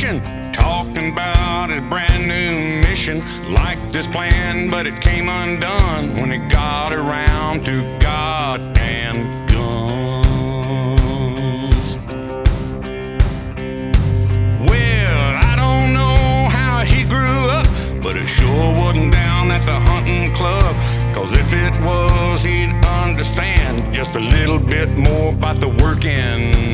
fishing, talking about his brand new mission. Liked his plan, but it came undone when it got around to God and guns. Well, I don't know how he grew up, but it sure wasn't down at the hunting club. 'Cause if it was, he'd understand just a little bit more about the working